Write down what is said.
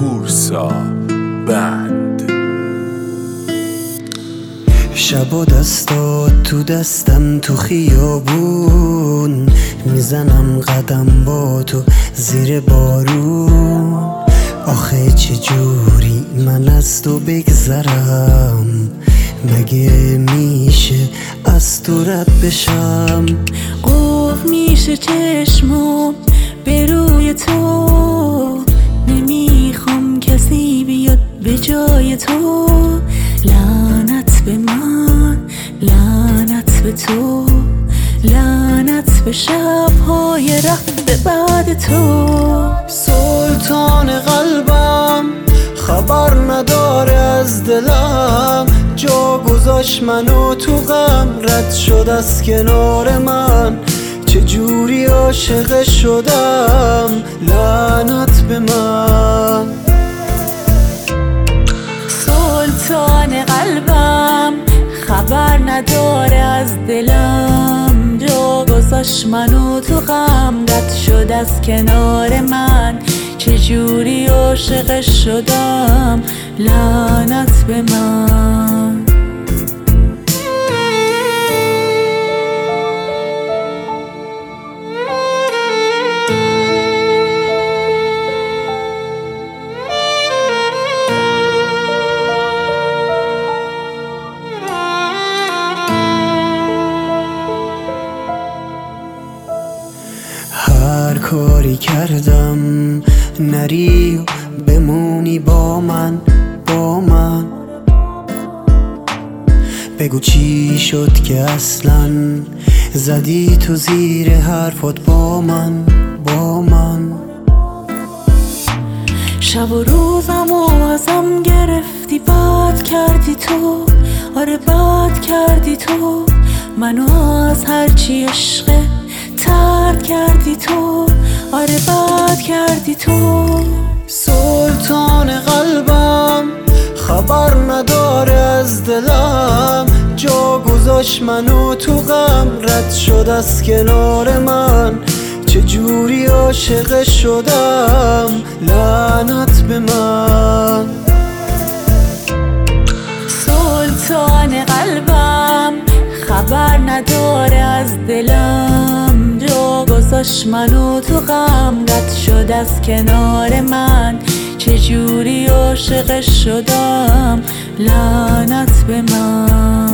پورسا بند. شب و دستات تو دستم تو خیابون، میزنم قدم با تو زیر بارون. آخه چجوری من از تو بگذرم، مگه میشه از تو رد بشم؟ قفل میشه چشمم به روی تو، نمیخوام کسی بیاد به جای تو. لعنت به من، لعنت به تو، لعنت به شب‌های رفته بعد تو. سلطان قلبم خبر نداره از دلم، جا گذاشت منو تو غم، رد شد از کنار من. چجوری عاشق شدم، لعنت به من. سلطان قلبم خبر نداره از دلم، جا گذاشت منو تو غم، رد شد از کنار من. چجوری عاشق شدم، لعنت به من. هر کاری کردم نری و بمونی با من، با من. بگو چی شد که اصلا زدی تو زیر حرفات با من، با من. شب و روزم و ازم گرفتی، بد کردی تو، آره بد کردی تو. منو از هرچی عشقه ترد کردی تو، آره بد کردی تو. سلطان قلبم خبر نداره از دلم، جا گذاشت منو تو غم، رد شد از کنار من. چجوری عاشق شدم، لعنت به من. سلطان قلبم خبر نداره از دلم، جا گذاشت منو تو غم، رد شد از کنار من. چجوری عاشق شدم، لعنت به من.